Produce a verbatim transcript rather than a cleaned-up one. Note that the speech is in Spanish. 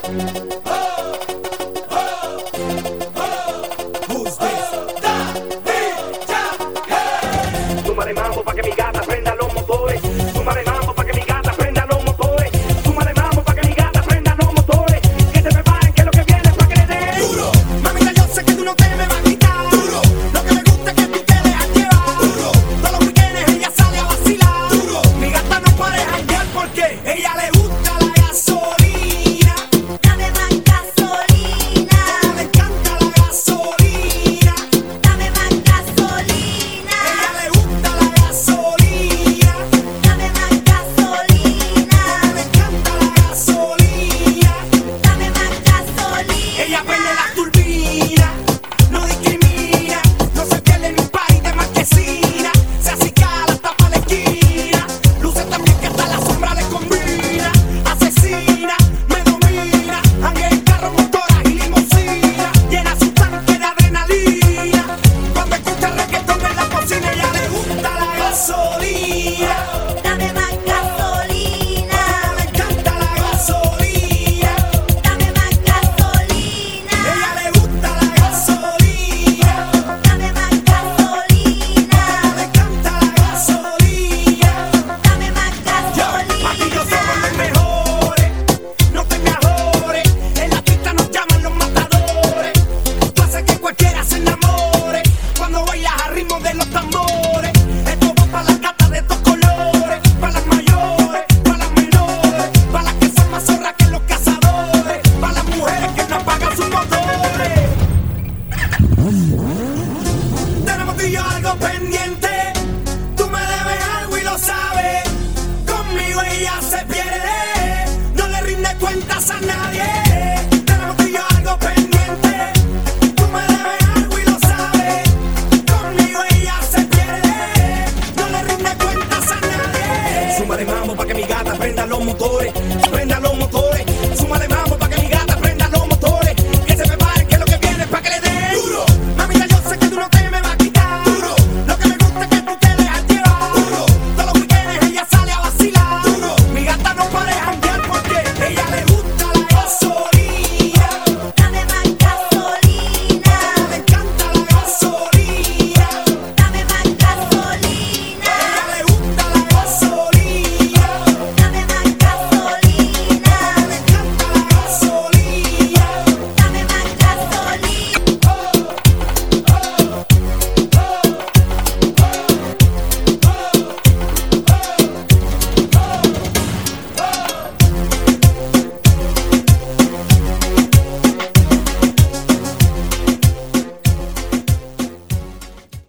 Súmale mambo pa' que mi gata prenda los motores. Súmale mambo pa' que mi gata prenda los motores. Súmale mambo pa' que mi gata prenda los motores. Que se preparen que lo que viene es pa' que le den duro. Mamita, yo sé que tú no te me vas a quitar duro. Lo que me gusta es que tú te dejas llevar duro. Todos los weekends ella sale a vacilar duro. Mi gata no para de janguear porque ella le gusta la gasolina. Dame más gasolina. A ella le encanta la gasolina. Dame más gasolina. A ella le gusta la gasolina. Dame más gasolina. A ella le encanta la gasolina. Dame más gasolina. Ella prende la turbina, no discrimina, no se pierde en un país de marquesina. Se acicala hasta pa' la esquina, luce también que hasta la sombra le combina. Asesina, me domina, ande en carro, motoras y limusina. Llena su tanque de adrenalina, cuando escucha reggaetón en la cocina. Ella le gusta la gasolina, Dame más gasolina. le encanta la gasolina. Dame más gasolina. Ella le gusta la gasolina. Dame más gasolina. Le encanta la gasolina. Dame más Yo, gasolina. aquí yo somos los mejores. No te me ajores. En la pista nos llaman los matadores. Tú haces que cualquiera se enamore cuando bailas a ritmo de los tambores. Esto va para las gatas de estos colores, para las mayores, para las menores, para las que son más zorras que los cazadores, para las mujeres que no apagan sus motores. Tenemos tú y yo algo pendiente. Tú me debes algo y lo sabes. Conmigo ella se pierde. No le rinde cuentas a nadie. Tenemos tú y yo algo pendiente. Tú me debes algo y lo sabes. Conmigo ella se pierde. No le rinde cuentas a nadie. Súmale mambo pa' que mi gata prenda los motores. Prenda los motores. Súmale mambo pa'